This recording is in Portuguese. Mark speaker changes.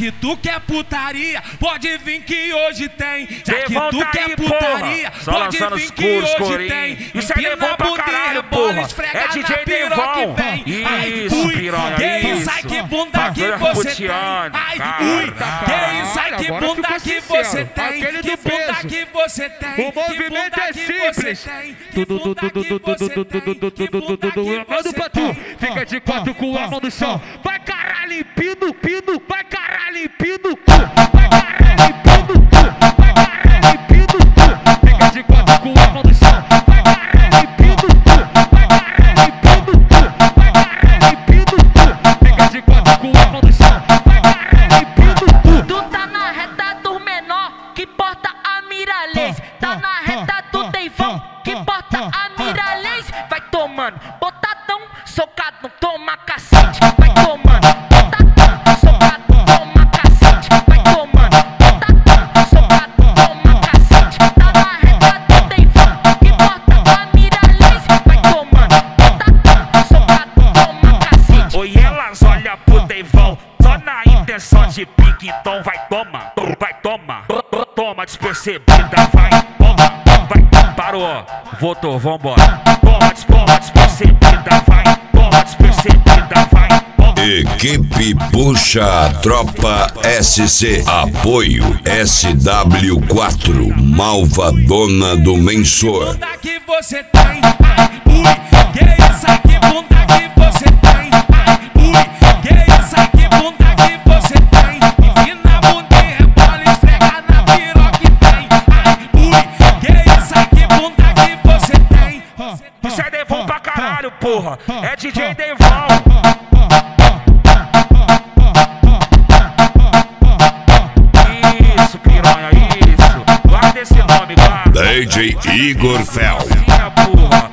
Speaker 1: que tu quer putaria, pode vir que hoje tem. Já que
Speaker 2: Devon
Speaker 1: tu
Speaker 2: tá
Speaker 1: quer
Speaker 2: aí,
Speaker 1: putaria,
Speaker 2: porra.
Speaker 1: pode
Speaker 2: Só
Speaker 1: vir
Speaker 2: lançando
Speaker 1: que
Speaker 2: os
Speaker 1: hoje
Speaker 2: corinho.
Speaker 1: tem.
Speaker 2: Isso é Devon pra caralho, porra. É DJ Devon. Isso, piranha,
Speaker 1: que
Speaker 2: isso.
Speaker 1: isso, ai que bunda que você tem. Ai, ui, que isso, ai que bunda que você tem. Que bunda que você tem.
Speaker 3: O movimento é simples. Manda pra tu, fica de quatro com a mão no chão. Vai caralho, limpino, pino, vai caralho, limpino, vai caralho, limpino, vai caralho, limpino, fica de quatro com a mão no chão. Vai caralho, limpino, vai caralho, limpino, vai caralho, limpino, fica de quatro com a mão no chão. Vai caralho, limpino.
Speaker 4: Tu tá na reta do menor, que porta a Miralês. Tá na reta do Devon, que porta a Miralês. Vai tomando, botadão, socado, toma cacete. Vai tomando, botadão, socado, toma cacete. Vai tomando, botadão, socado, toma cacete. Tá na reta do Devon, que porta a Miralês. Vai tomando, botadão, socado, toma cacete.
Speaker 2: Oi, elas olham pro Devon, só na intenção de pique, então vai toma, toma despercebida, vai, toma, vai, parou, voltou, vambora, toma despercebida, vai, toma despercebida, vai, toma.
Speaker 5: Equipe Puxa Tropa SC. Apoio SW4 Malvadona do Mensor.
Speaker 1: Bunda que você tem. Ai, ui, que isso, ai que bunda que você tem. Ai, ui, que isso, ai que bunda que você tem. Empina a bunda e rebola, esfrega na piroca e vem. Ai, ui, que isso, ai que bunda que você tem.
Speaker 2: Isso é Devon pra caralho, porra, é DJ Devon. Isso, piranha, isso. Guarda esse nome, guarda.
Speaker 5: DJ Igor Fel.
Speaker 2: Porra.